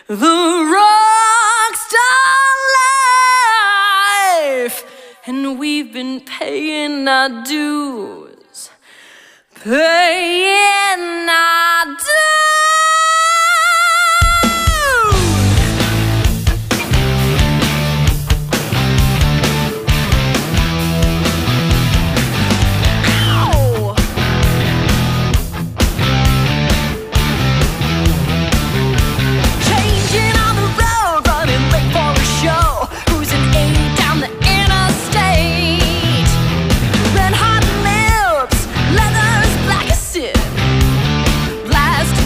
the rock star life, and we've been paying our dues, paying our dues. Blast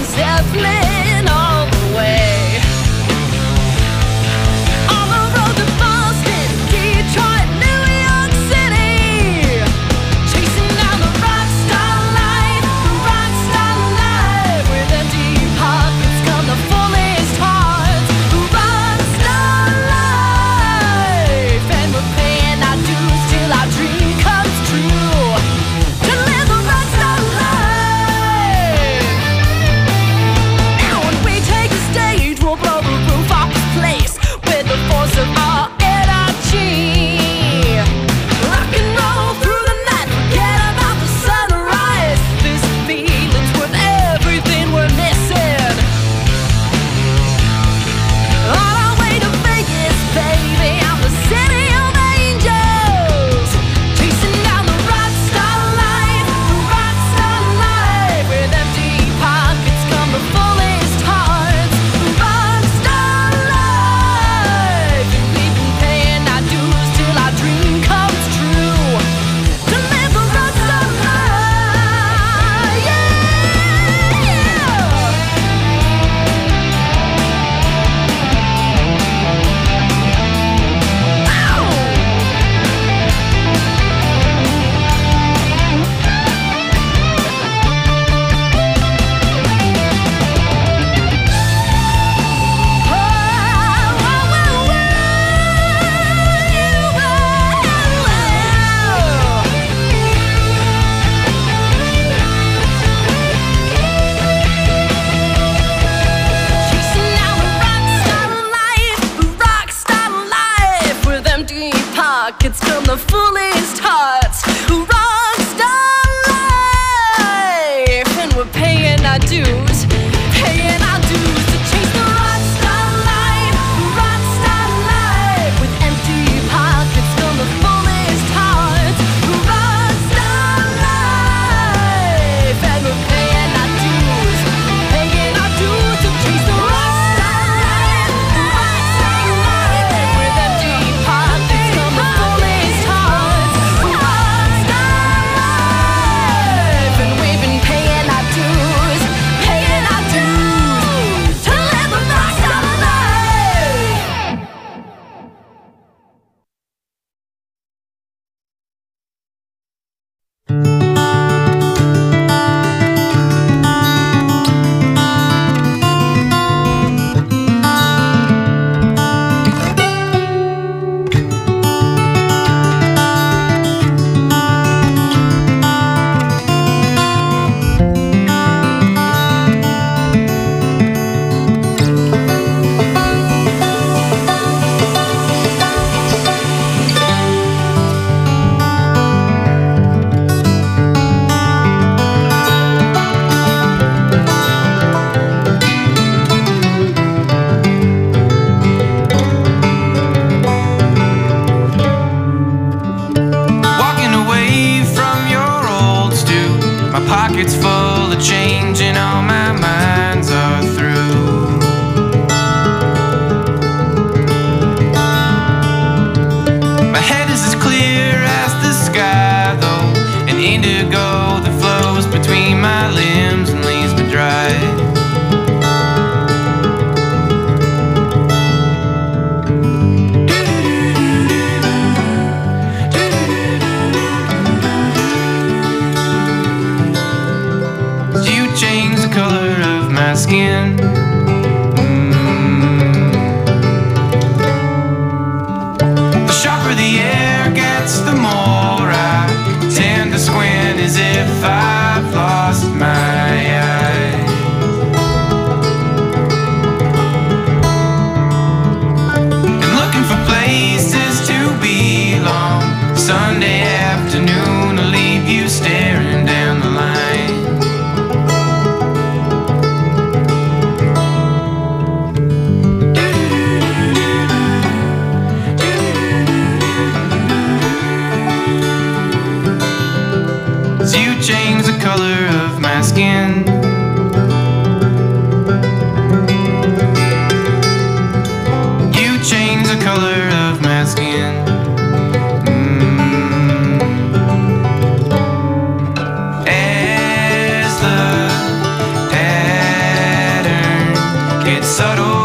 It's subtle,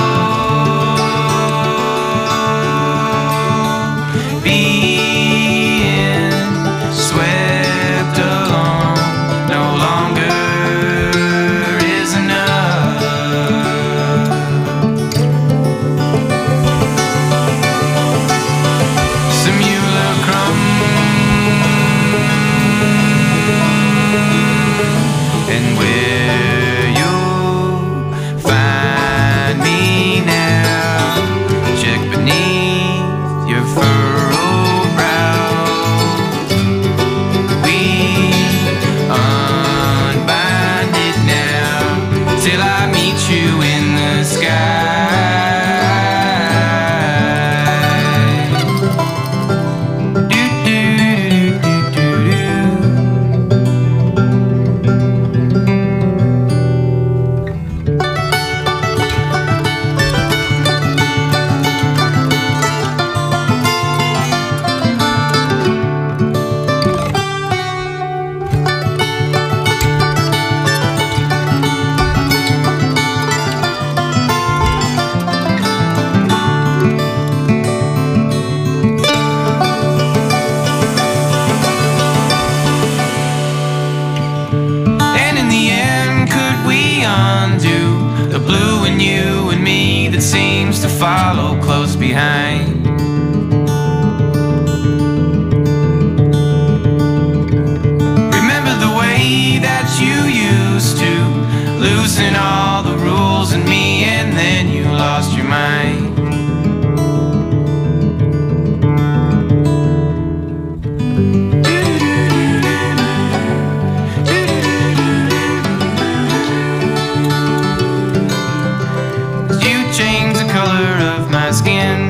being swept along no longer is enough. Simulacrum, and where you'll find me now, check beneath your furrowed brow. We unbind it now till I meet you in the sky. And in the end, could we undo the blue in you and me that seems to follow close behind? Remember the way that you used to loosen all the rules in me, and then you lost your mind. You changed the color of my skin.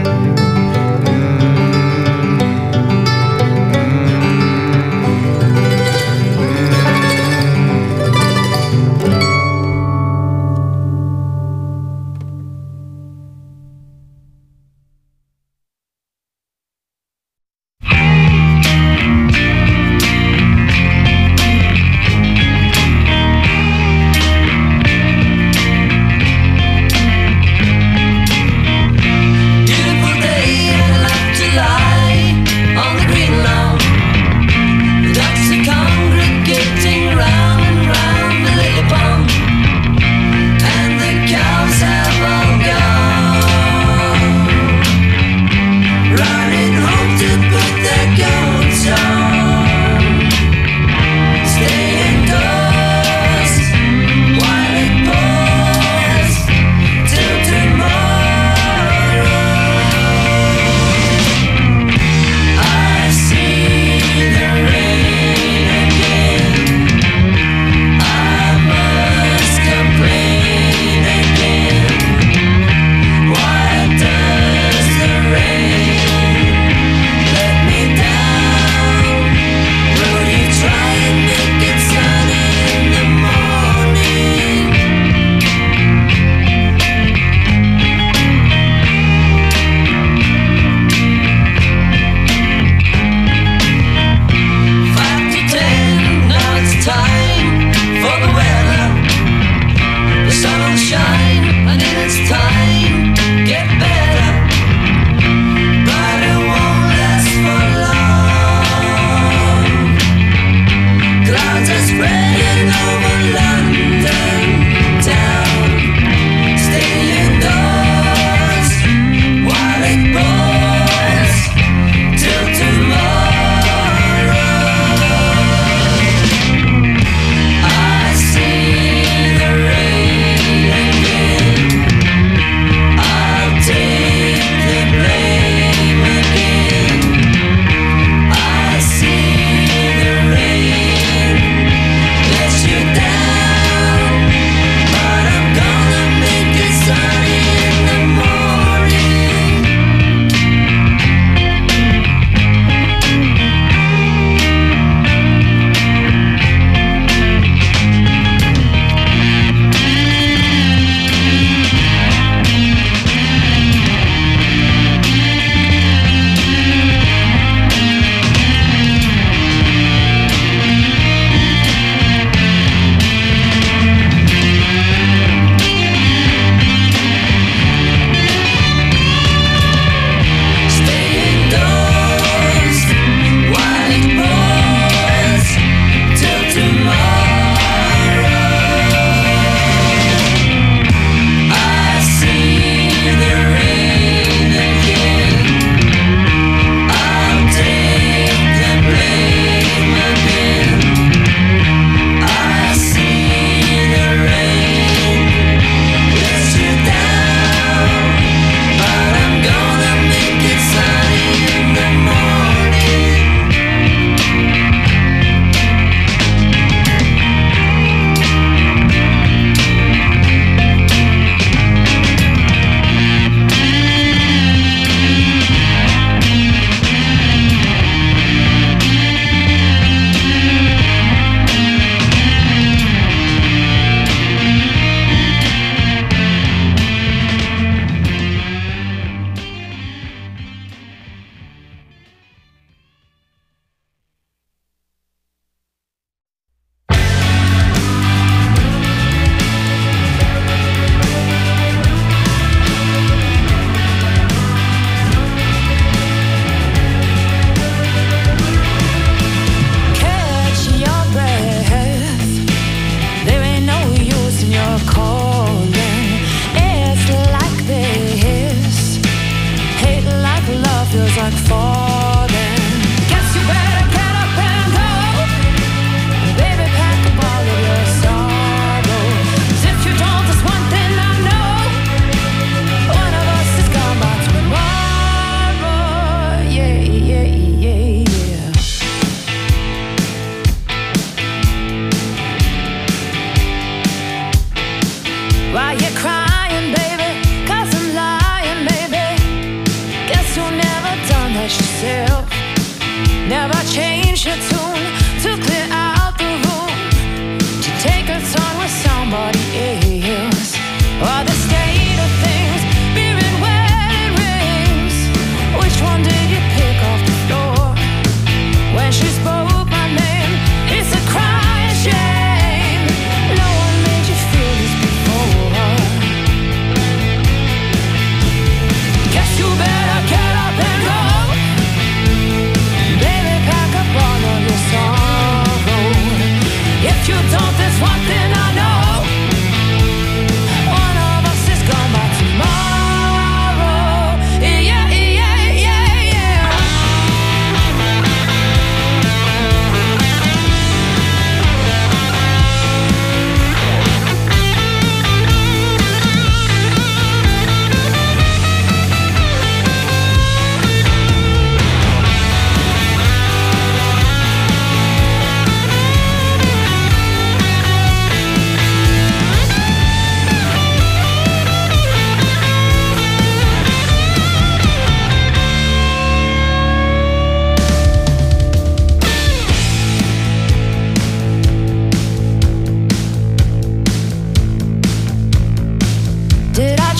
Didn't put the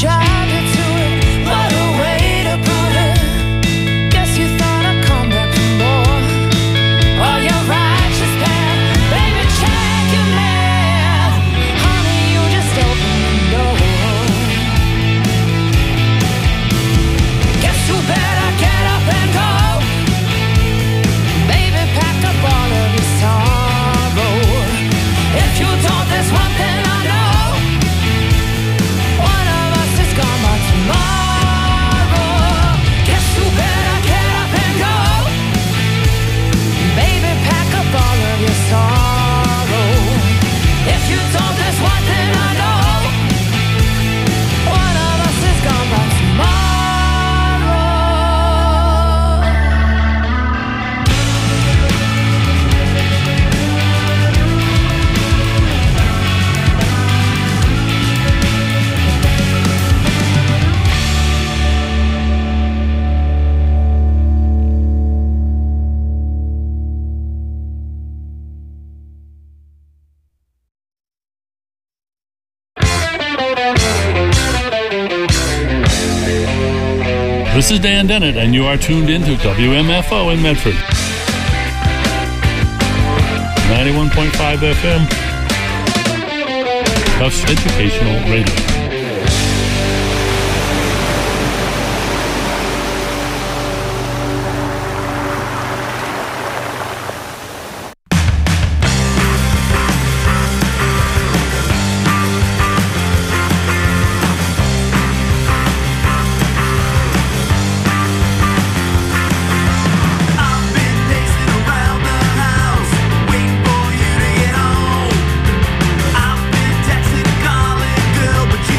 drive you to it. What a way to prove it. Guess you thought I'd come back for more. Oh, you're righteous, man. Baby, check your math. Honey, you just opened the door. Guess you better get up and go. Baby, pack up all of your sorrow. If you don't, there's one thing I know. One of us is gone by tomorrow. Guess you better get up and go. Baby, pack up all of your sorrow. If you don't, there's one thing I know. One of us is gone by tomorrow. This is Dan Dennett, and you are tuned in to WMFO in Medford. 91.5 FM. Tufts Educational Radio. But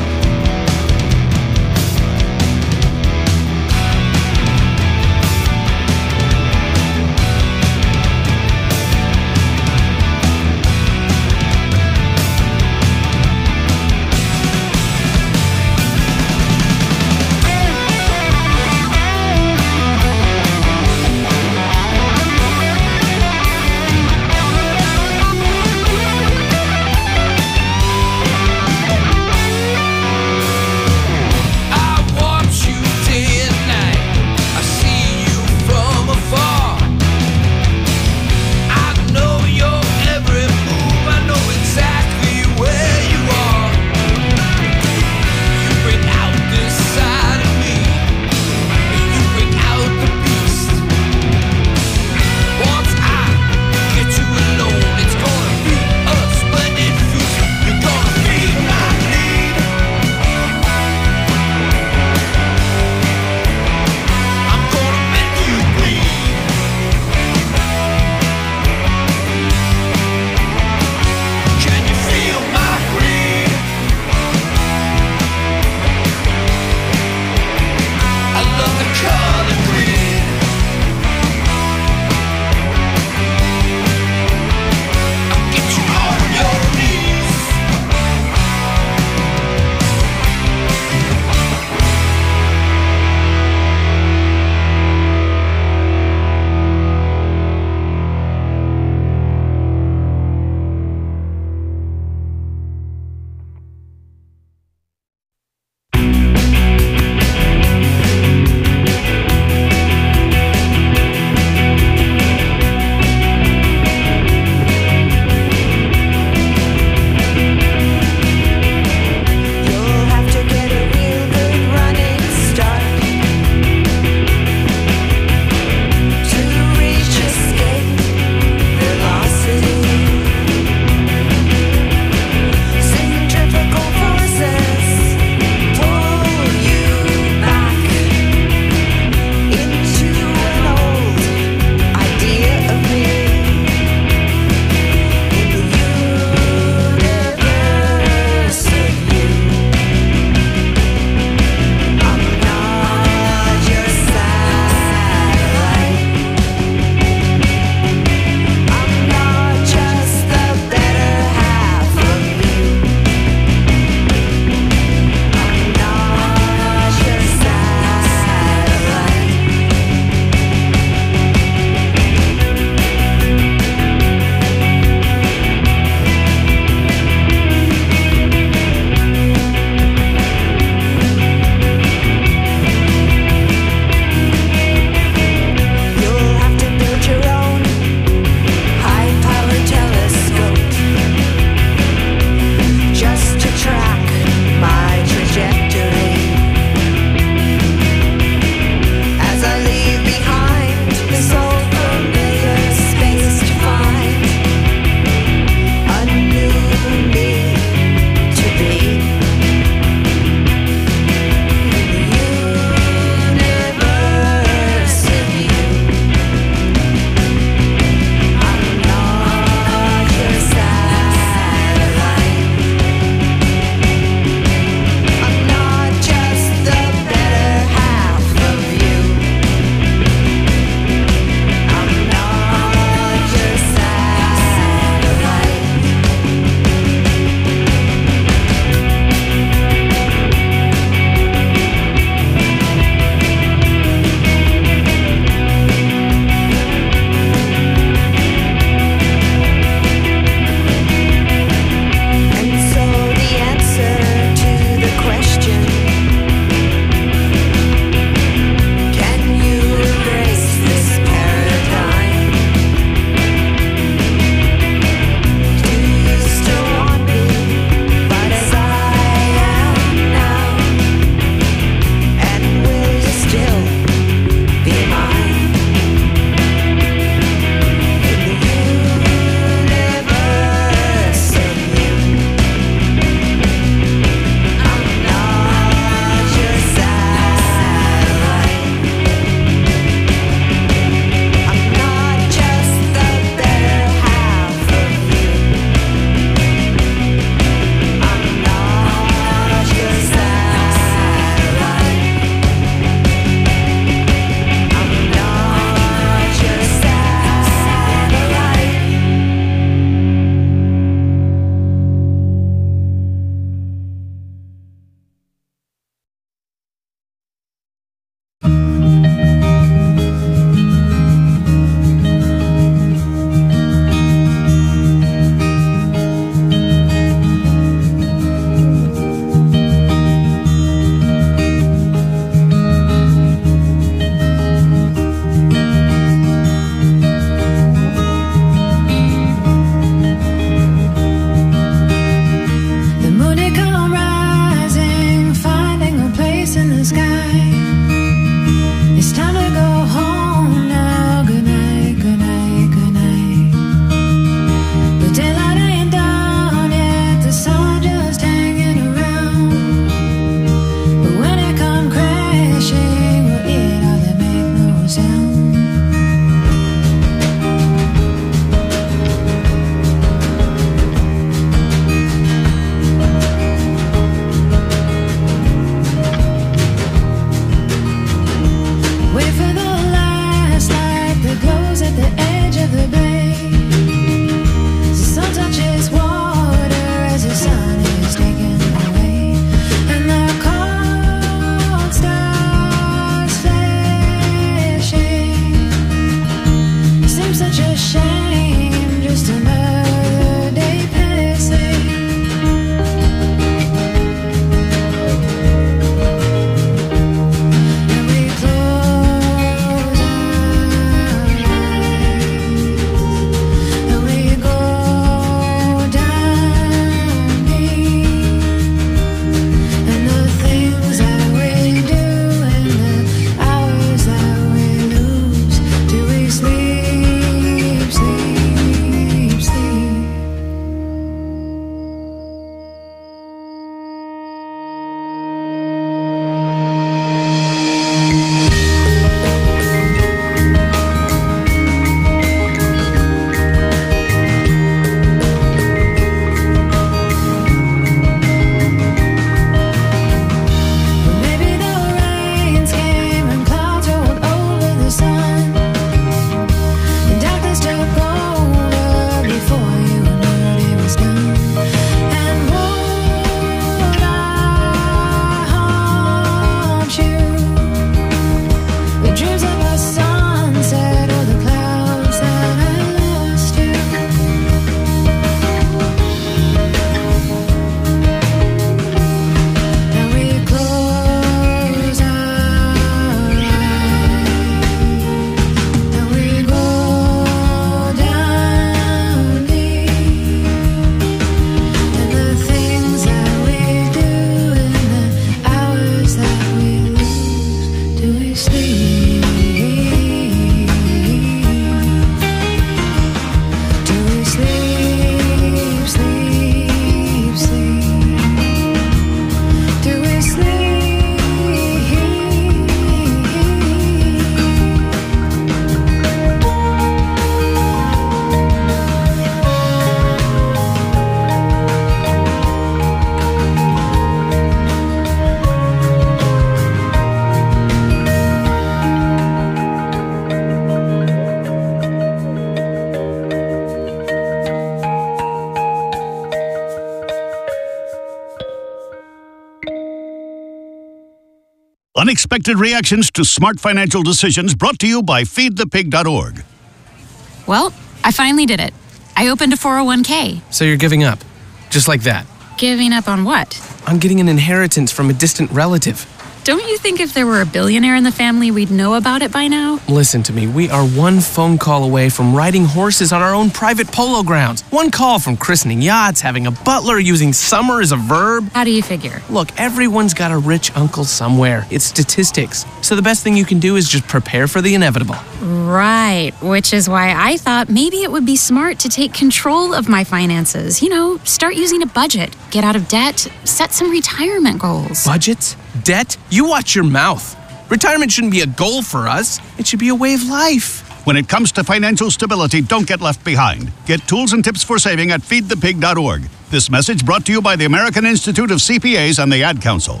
Unexpected reactions to smart financial decisions brought to you by feedthepig.org. Well, I finally did it. I opened a 401k. So you're giving up? Just like that? Giving up on what? On getting an inheritance from a distant relative. Don't you think if there were a billionaire in the family, we'd know about it by now? Listen to me. We are one phone call away from riding horses on our own private polo grounds. One call from christening yachts, having a butler, using summer as a verb. How do you figure? Look, everyone's got a rich uncle somewhere. It's statistics. So the best thing you can do is just prepare for the inevitable. Right, which is why I thought maybe it would be smart to take control of my finances. You know, start using a budget, get out of debt, set some retirement goals. Budgets? Debt? You watch your mouth. Retirement shouldn't be a goal for us. It should be a way of life. When it comes to financial stability, don't get left behind. Get tools and tips for saving at feedthepig.org. This message brought to you by the American Institute of CPAs and the Ad Council.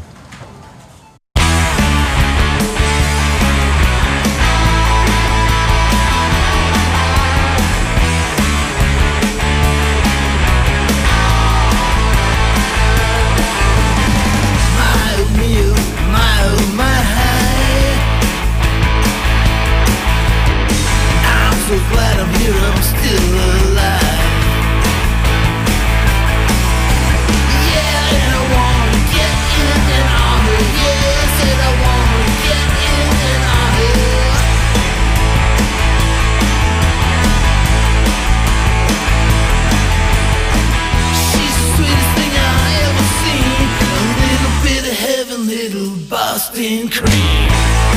Boston cream.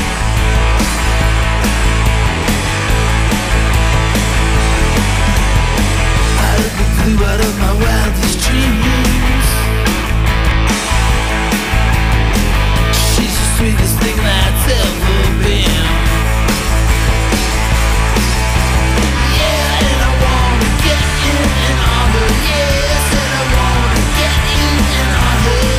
I blew out of my wildest dreams. She's the sweetest thing that's ever been. Yeah, and I wanna get in and on her. Yes, and I wanna get in and on her.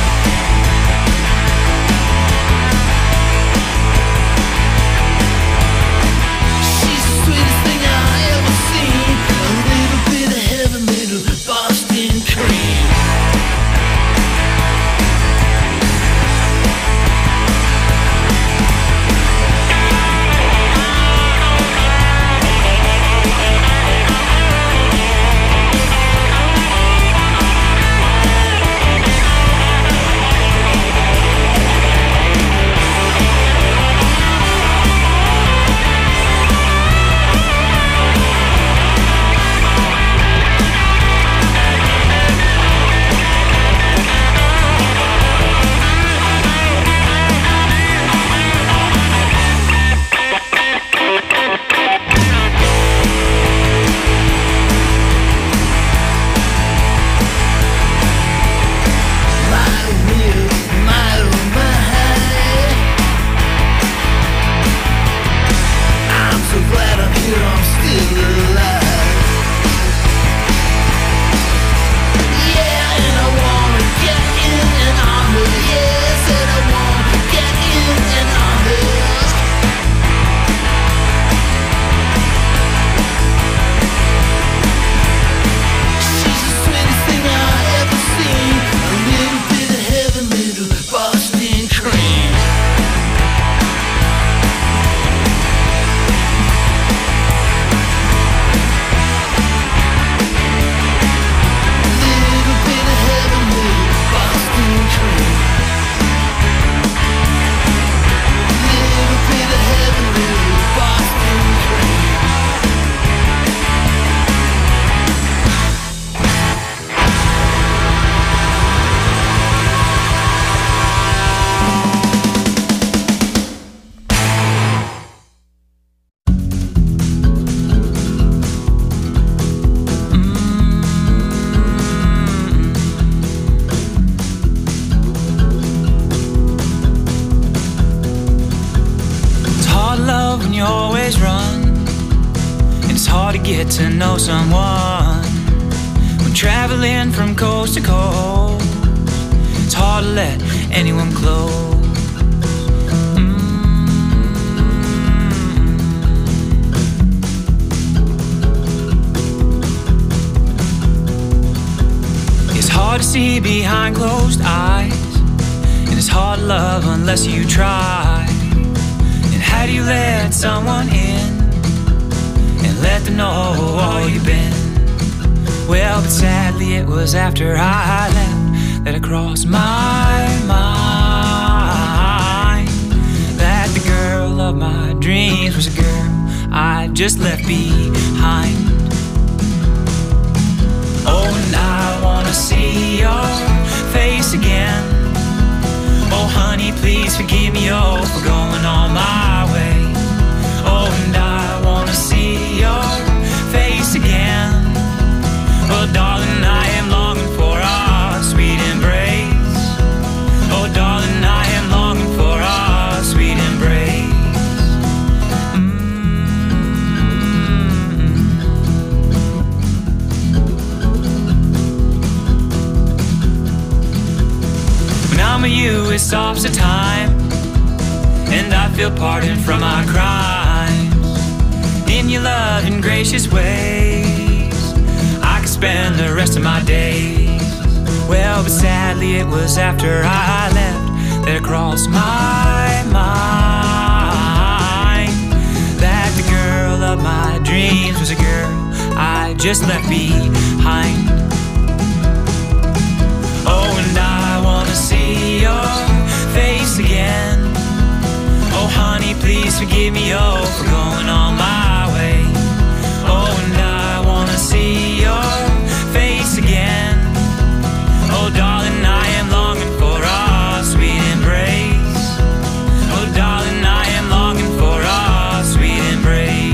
Get to know someone when traveling from coast to coast. It's hard to let anyone close. It's hard to see behind closed eyes, and it's hard to love unless you try. And had you let someone in and let them know all you've been? Well, but sadly it was after I left that it crossed my mind that the girl of my dreams was a girl I just left behind. Oh, and I wanna see your face again. Oh, honey, please forgive me, oh, for going on my way. Oh, and I wanna see your face again. Oh, darling, I am longing for our sweet embrace. Oh, darling, I am longing for our sweet embrace. When I'm with you, it stops the time, and I feel pardon from my crimes. In your loving, gracious ways, I could spend the rest of my days. Well, but sadly it was after I left that it crossed my mind that the girl of my dreams was a girl I just left behind. Oh, and I wanna see your face again. Oh, honey, please forgive me, oh, for going on my way. Oh, and I wanna see your face again. Oh, darling, I am longing for our sweet embrace. Oh, darling, I am longing for our sweet embrace.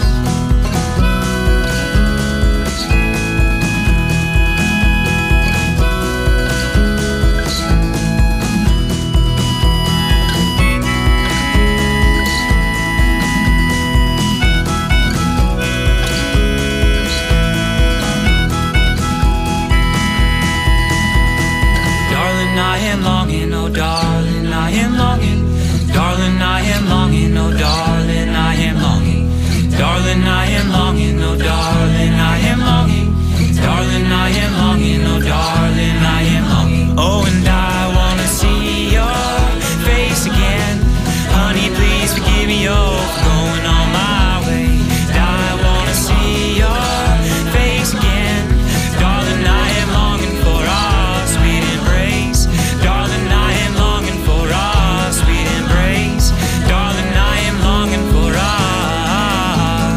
I am longing, oh darling, I am longing. Darling, I am longing, oh darling, I am longing. Darling, I am longing, oh darling, I am longing. Darling, I am longing, oh darling, I am longing. Oh, and I wanna see your face again. Honey, please forgive me, oh, for going on my way. I wanna see your face again. Darling, I am longing for our sweet embrace. Darling, I am longing for our sweet embrace. Darling, I am longing for our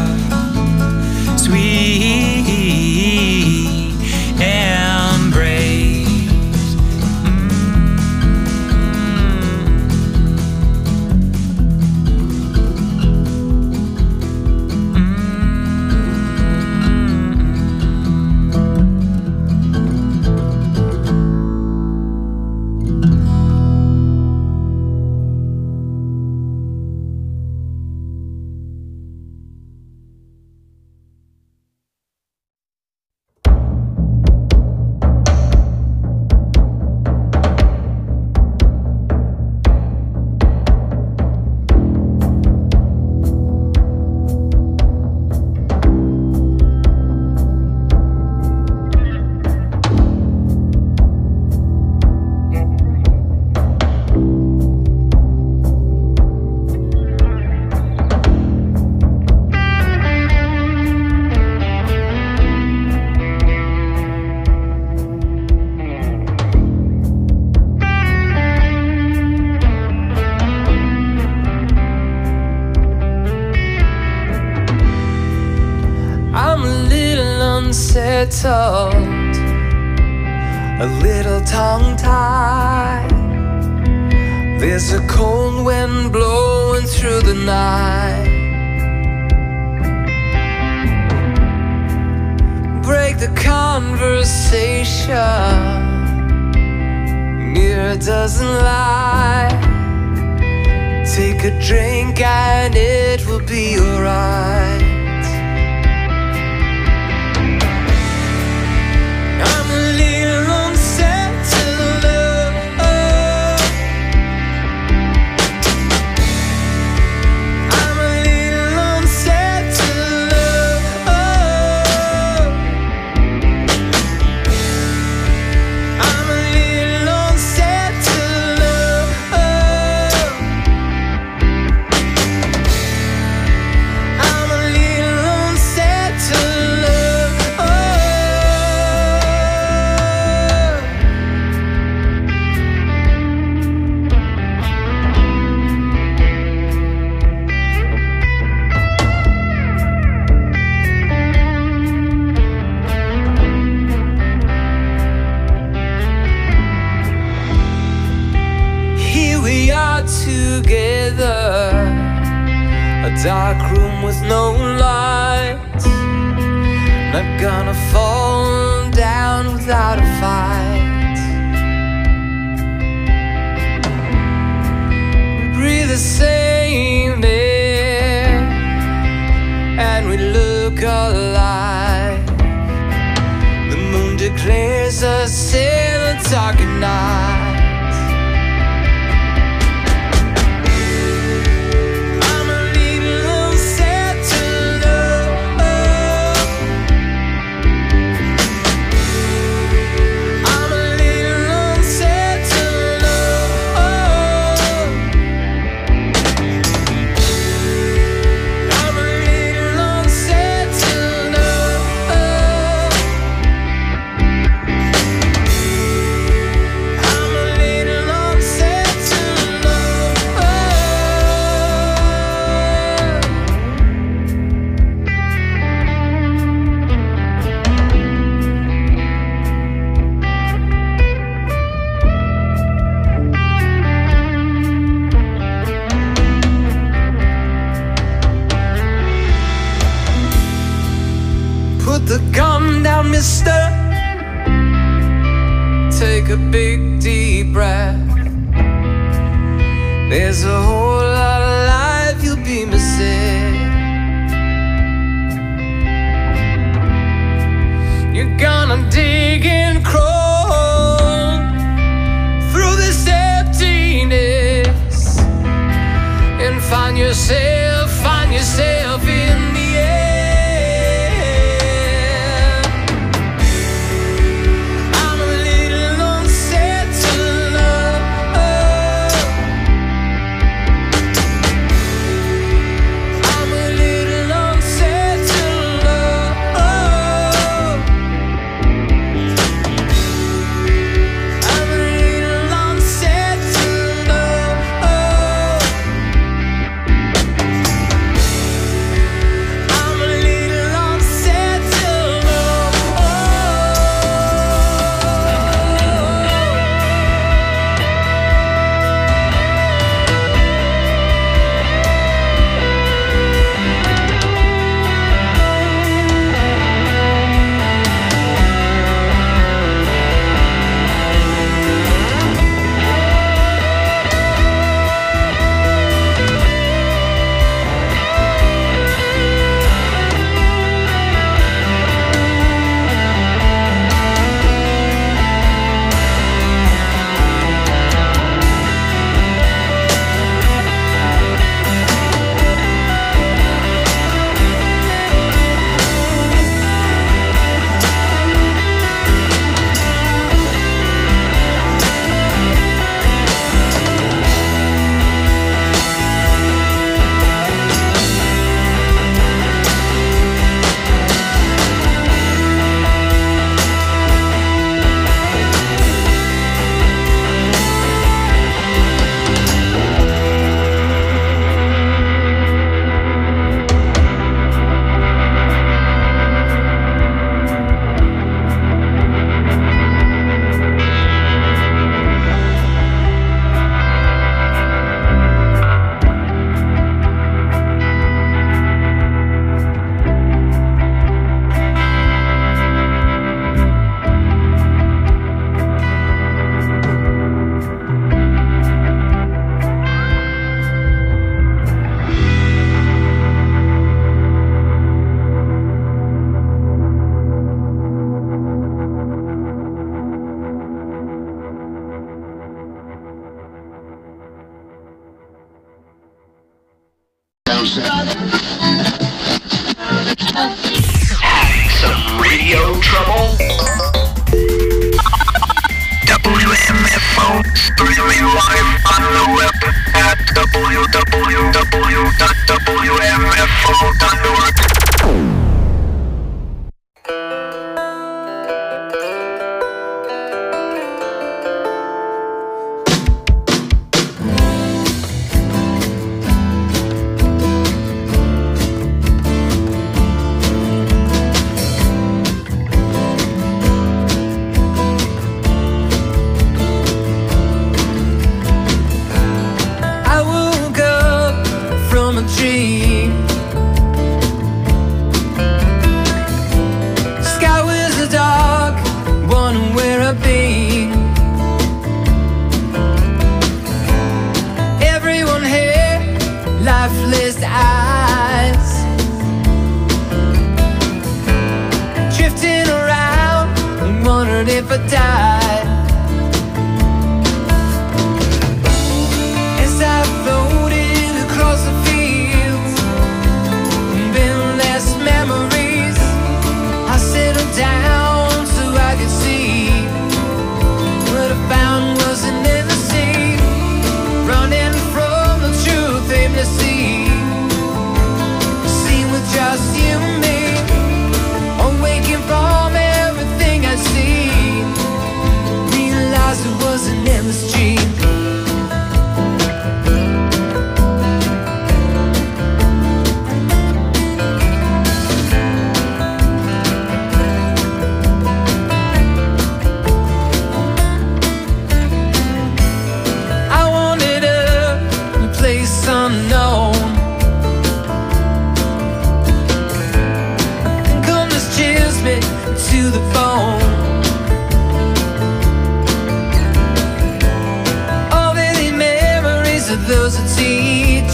sweet embrace. Unsettled, a little tongue-tied. There's a cold wind blowing through the night. Break the conversation, mirror doesn't lie. Take a drink and it will be alright. Oh, are together. A dark room with no light, not gonna fall down without a fight. We breathe the same air and we look alike. The moon declares us in the dark at night. Put the gun down, mister. Take a big deep breath. There's a whole lot of life you'll be missing. You're gonna dig and crawl through this emptiness and find yourself in the air. Some radio trouble? WMFO streaming live on the web at www.wmfo.org. dream. Sky was dark, wondering where I've been. Everyone had lifeless eyes, drifting around and wondered if I died. As I floated across the fields, endless memories, I settled down so I could see. What I found was an inner sea, running from the truth aimlessly. Seen with just you and me, awaking from everything I see. Realized it was an endless dream. I wanted a place unknown. Come, this chills me to the bone. All the memories of those I teach,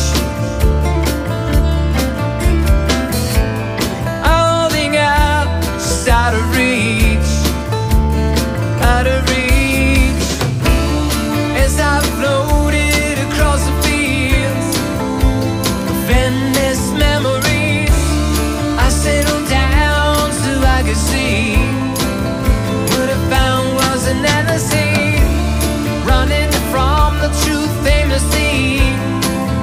holding out just out of reach, out of reach. As I floated across the fields of endless memories, I settled down so I could see. What I found was an endless sea, running from the truth aimlessly.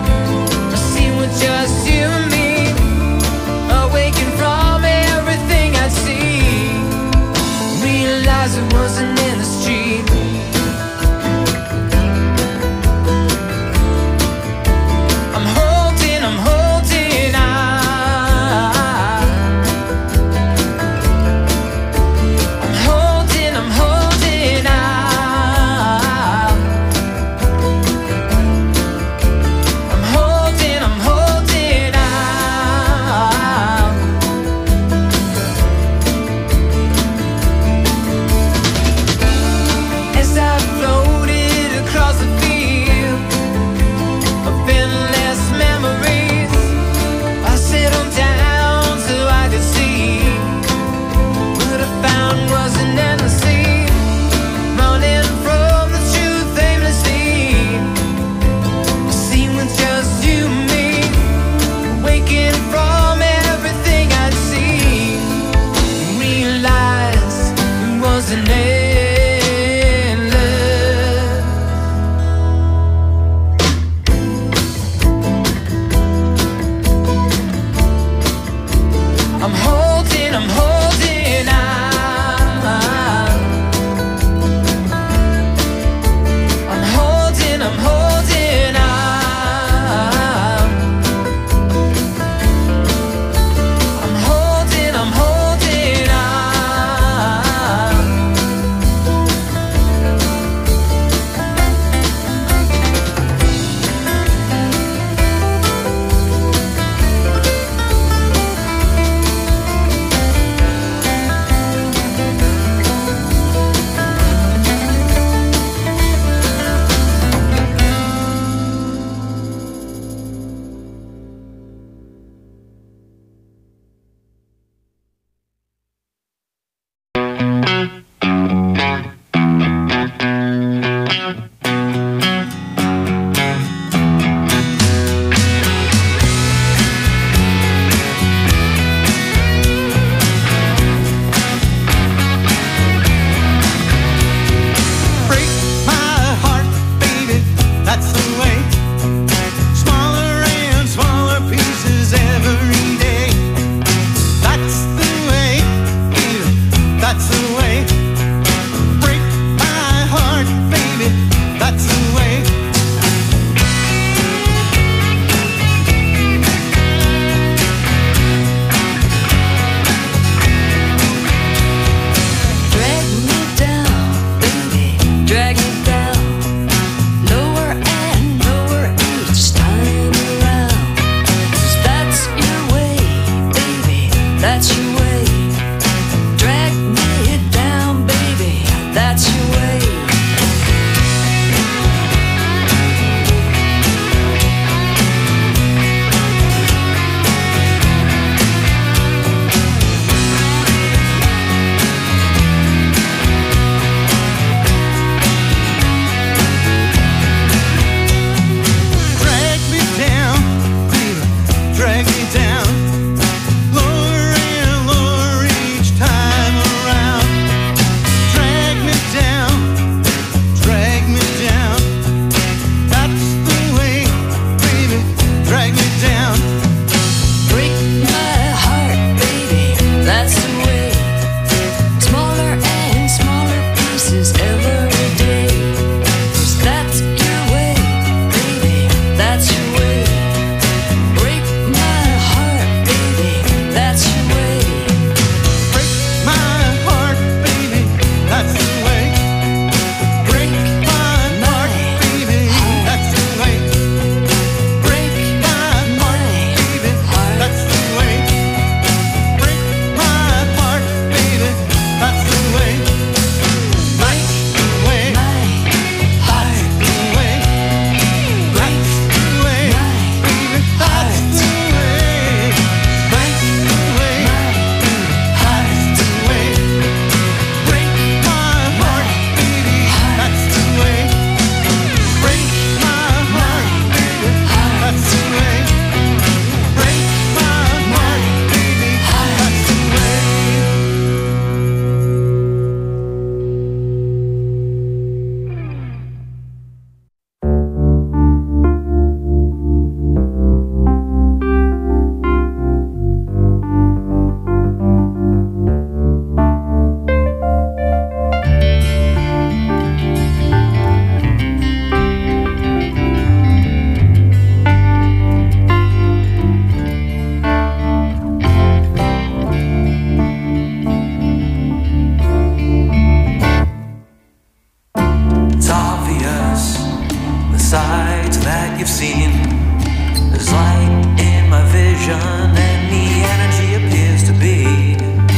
sights that you've seen. There's light in my vision and the energy appears to be.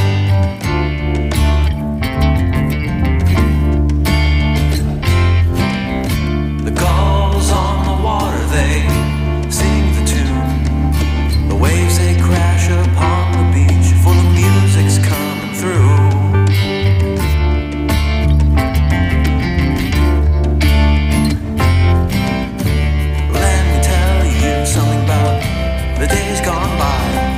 The gulls on the water, they sing the tune. The waves, they crash upon the beach, for the music's coming through. Let me tell you something about the days gone by.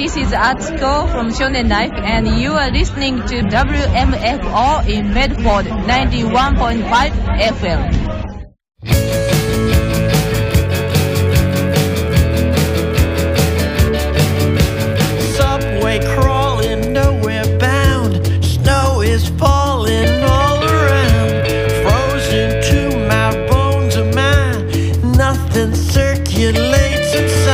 this is Atsuko from Shonen Life, and you are listening to WMFO in Medford 91.5 FM. Subway crawling, nowhere bound. Snow is falling all around. Frozen to my bones of mine. Nothing circulates inside.